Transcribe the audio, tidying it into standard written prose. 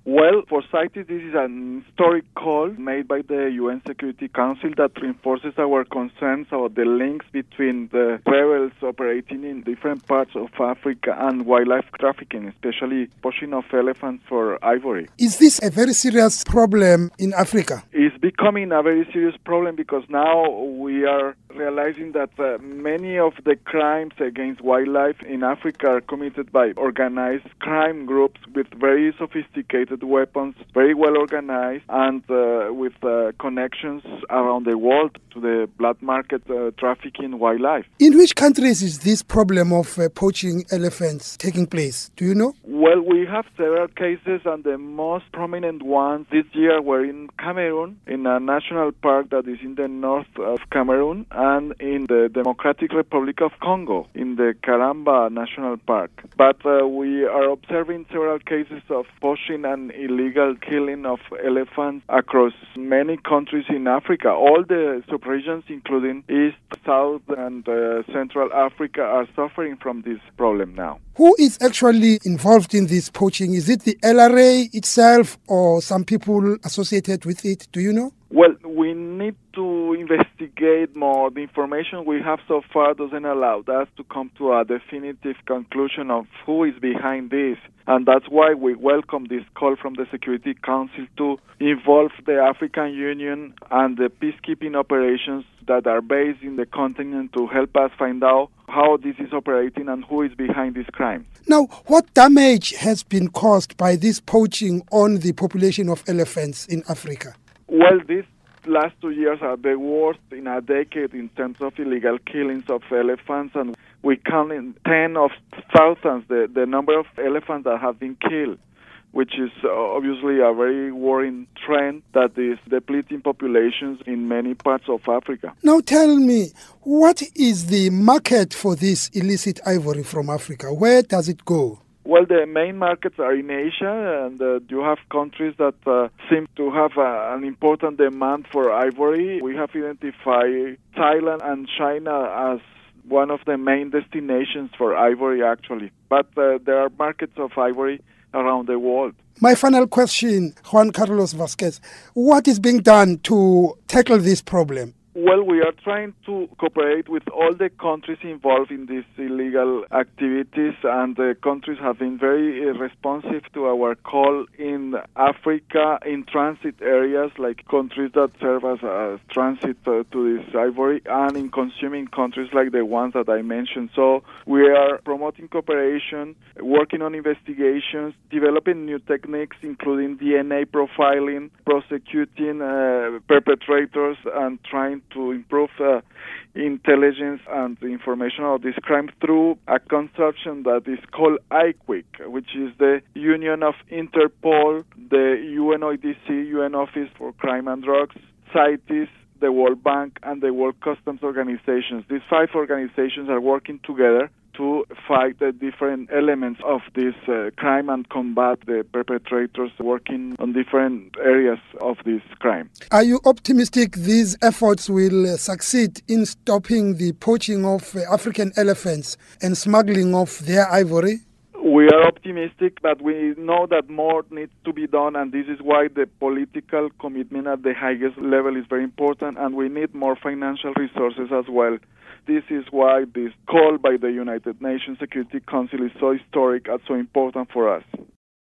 Well, for CITES, this is an historic call made by the UN Security Council that reinforces our concerns about the links between the rebels operating in different parts of Africa and wildlife trafficking, especially poaching of elephants for ivory. Is this a very serious problem in Africa? It's becoming a very serious problem because now we are realizing that many of the crimes against wildlife in Africa are committed by organized crime groups with very sophisticated weapons, very well organized, and with connections around the world to the black market trafficking wildlife. In which countries is this problem of poaching elephants taking place? Do you know? Well, we have several cases, and the most prominent ones this year were in Cameroon, in a national park that is in the north of Cameroon, and in the Democratic Republic of Congo, in the Karamba National Park. But we are observing several cases of poaching and illegal killing of elephants across many countries in Africa. All the sub-regions, including East, South, and Central Africa, are suffering from this problem now. Who is actually involved in this poaching? Is it the LRA itself or some people associated with it? Do you know? Well, we need to investigate more. The information we have so far doesn't allow us to come to a definitive conclusion of who is behind this. And that's why we welcome this call from the Security Council to involve the African Union and the peacekeeping operations that are based in the continent to help us find out how this is operating and who is behind this crime. Now, what damage has been caused by this poaching on the population of elephants in Africa? Well, these last 2 years are the worst in a decade in terms of illegal killings of elephants, and we count in tens of thousands the number of elephants that have been killed, which is obviously a very worrying trend that is depleting populations in many parts of Africa. Now tell me, what is the market for this illicit ivory from Africa? Where does it go? Well, the main markets are in Asia, and you have countries that seem to have an important demand for ivory. We have identified Thailand and China as one of the main destinations for ivory, actually. But there are markets of ivory around the world. My final question, Juan Carlos Vasquez, what is being done to tackle this problem? Well, we are trying to cooperate with all the countries involved in these illegal activities, and the countries have been very responsive to our call in Africa, in transit areas like countries that serve as a transit to this ivory, and in consuming countries like the ones that I mentioned. So we are promoting cooperation, working on investigations, developing new techniques, including DNA profiling, prosecuting perpetrators, and trying to improve intelligence and information about this crime through a consortium that is called IQUIC, which is the union of Interpol, the UNODC, UN Office for Crime and Drugs, CITES, the World Bank, and the World Customs Organizations. These 5 organizations are working together to fight the different elements of this crime and combat the perpetrators working on different areas of this crime. Are you optimistic these efforts will succeed in stopping the poaching of African elephants and smuggling of their ivory? We are optimistic, but we know that more needs to be done, and this is why the political commitment at the highest level is very important, and we need more financial resources as well. This is why this call by the United Nations Security Council is so historic and so important for us.